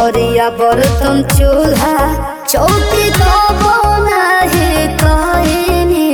थरिया बर्तन चूल्हा चौकी तो नहीं कहनी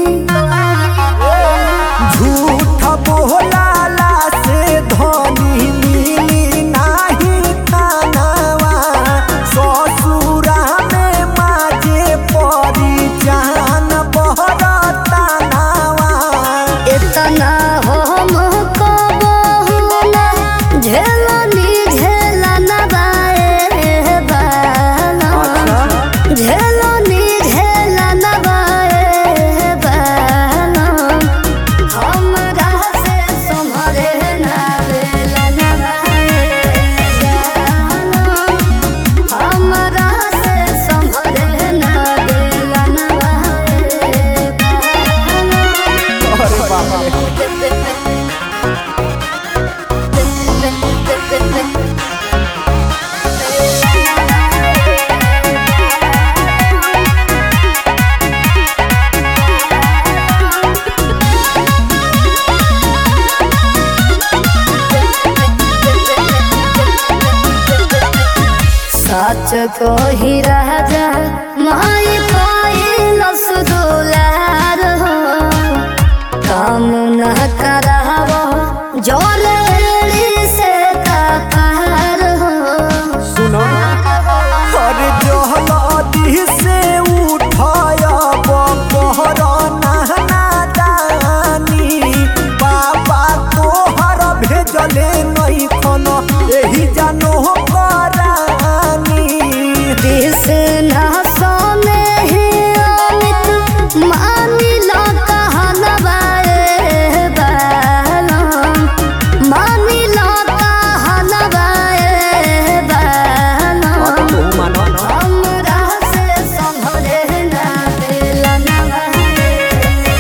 झूठ बोलाला से धनी मिली नाही खानावा ससुरा में माजे परी जान बहरता नावा इतना हम कबहुना झेलनी झेलन बाए बाला झेलनी झेलन बाए बाला हमरा से संभरे ना बेलन बाए बाला हमरा से संभरे ना बेलन बाए बाला अरे बाप रे सच कही राजा माई पाइलस दुलार हो काम न कराव जोरेली से कपार हो सुनो अरे जहलदी से उठायब कहर नहना दानी बाबा तोहर भेजले नहीं खन एही जानो करानी दिस न सोने ही अमित मानिला कहन बाए बालम मानिला कहन बाए बालम हमरा से संभरे ना बेलन बाए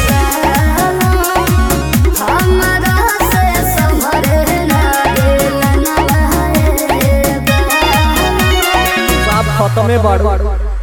बालम हमरा से संभरे ना बेलन बाए बालम सब खत्मे बाड़ू।